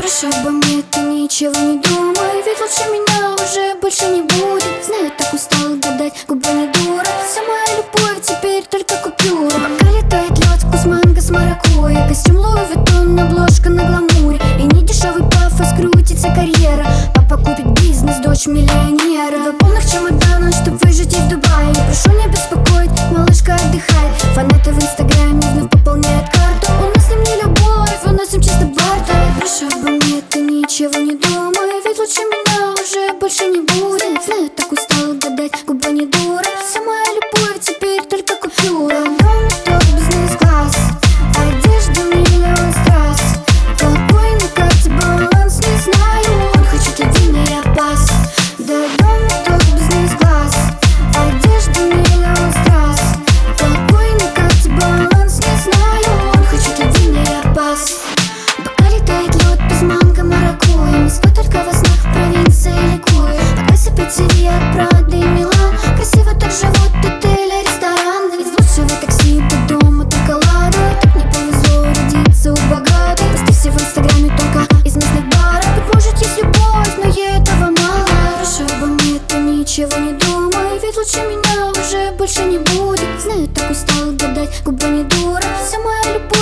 Прошу обо мне, ты ничего не думай, ведь лучше меня уже больше не будет. Знаю, так устал гадать, губа не дура. Вся моя любовь теперь только купюра. В бокале тает лед, вкус манго с маракуйей. Костюм Луи Vuitton, обложка на гламуре. И не дешевый пафос, крутится карьера. Папа купит бизнес, дочь миллионера. Два полных чемодана, чтоб выжить и в Дубае. Прошу не беспокоить, малышка отдыхает. Фанаты в инстаграме вновь пополняют карту. У нас с ним не любовь, у нас с ним чисто бартер. Прошу обо мне, ты ничего не думай, ведь лучше меня уже больше не будет. Знаю, так устал гадать, губа не дура. Вся моя любовь теперь только купюра. Дом топ, бизнес-класс, одежда миллион страз. Какой на карте баланс, не знаю. Он хочет один, а я пас. Да, дом топ, бизнес-класс, одежда миллион страз. Какой на карте баланс, не знаю. Он хочет один, а я пас. В бокале тает лед, без манго, маракуйя. Москва только во снах, провинция ликует. Покайся, пиццерия, Прада и Милан. Красиво так живут отели, рестораны. Из лучшего такси до дома только лада. Так не повезло родиться у богатой. Посты в инстаграме только из местных баров. Быть может есть любовь, но ей этого мало. Прошу обо мне, ты ничего не думай, ведь лучше меня уже больше не будет. Знаю, так устал гадать, губа не дура. Вся моя любовь